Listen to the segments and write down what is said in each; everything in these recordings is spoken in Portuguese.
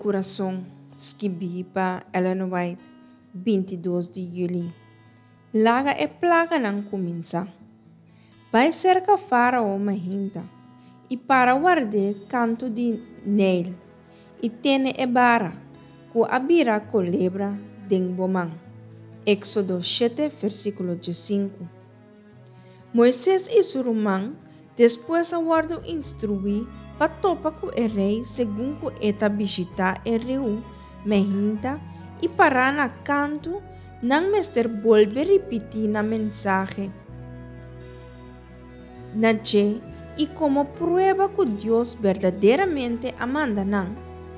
coração, escrevi para Ellen White, 22 de julho. Laga e plaga não começa. Vai cerca faraó mahinta, e para guardar canto de Neil, e tene e bara, co abira colebra den bomang. Éxodo 7, versículo 5. Moisés e Surumang, depois aguardo instruir, para topa com o rei, segundo eta visitar o rio, mehinta, e para na canto, não mester volver repetir na mensagem. Nache, e como prueba que Deus verdadeiramente amanda não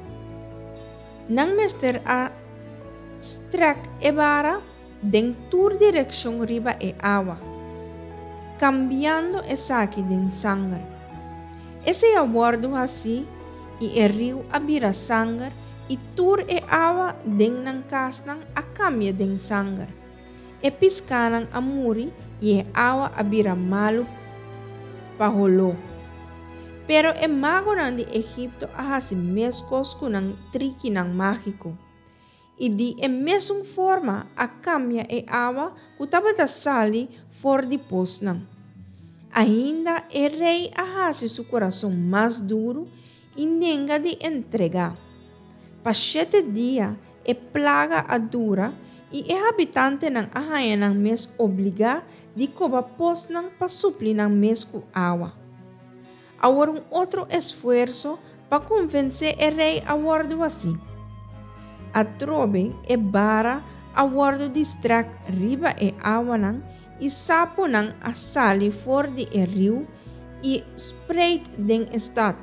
mester a strek e vara dentro direção riba e água, cambiando e saque den sangue. Esse aguardo assim, e o rio abira sangue, e tur e água den nan casnan a cambia den sangue. E piscanan a muri, e a água abira malo paholo. Pero e mago nan de Egipto a hasi mescos kunang triki nang mágico. E di e mesma forma a cambia e água kutabata sali for de posnang. Ainda o rei arrase seu coração mais duro e nega de entregar. Para 7 dias, e plaga a dura e o habitante não arranha não mes obriga de coba pos não para suplir não mes com água. Agora outro esforço para convencer o rei a guardo assim. A trobe e bara a guardo distrac riba e água não e sapo nang asali for de rio e spreid den estad.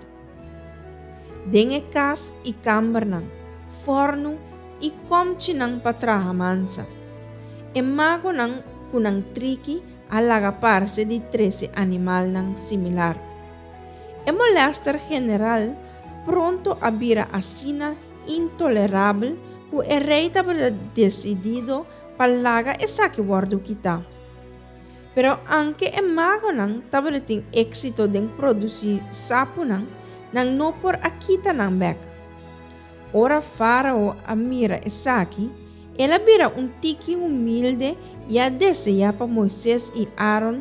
Den e kas e camber nang, forno e comchi nang patraha mansa. E mago nang kunang triki alaga parse de 13 animal nang similar. E molester general pronto abira asina intolerável o rei estava decidido para laga e saque guardo kita. Pero anche e mago nang tablet ting éxito den produzir sapo nang no por akita nang bek. Ora faraó amira e saki, ela vira tiki humilde e a deseja para Moisés e Aaron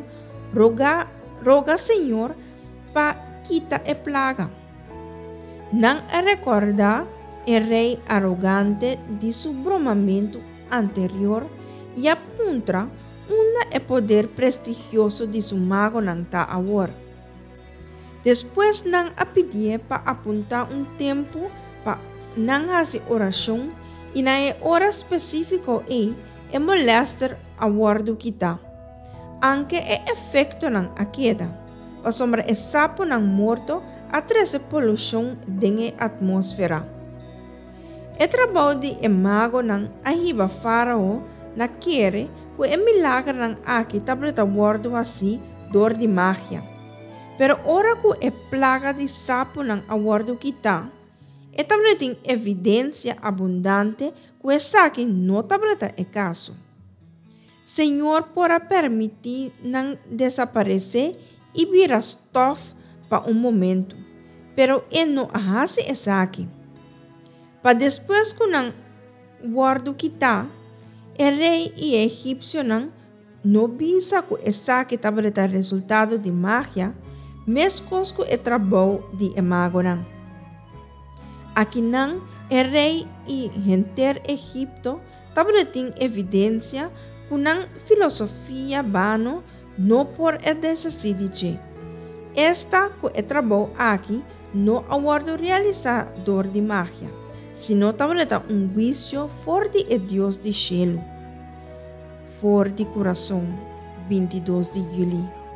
roga Senhor pa quita e plaga. Nang a recordar o rei arrogante de su bromamento anterior e apunta é poder prestigioso de su mago nang ta agora. Depois nang a pedir para apuntar tempo para nang hacer oração e na hora específico e molester aguardo kita. Anche efeito nang a queda, para sombra e sapo nang morto a trazer poluição den atmosfera. E trabalho de mago nang ahiba faraó na quere que é milagre nang aqui tableta guardo assim dor de magia. Pero ora que é plaga de sapo nang aguardo kita, é tableta em evidência abundante que essa aqui não tableta é caso. Senhor pora permitir nang desaparecer e virar stuff para momento, pero não arrase essa aqui. Para depois que nang guardo kita, o rei e egípcio não bisa que essa que estava resultado de magia, mescos que o trabalho de mago não. Aqui não, o rei e gente Egipto estava em evidência que não filosofia vano não por decidir. Esta que o trabalho aqui não aguardo realizador de magia, sino tableta juicio forte e Deus de cielo. For de coração, 22 de julho.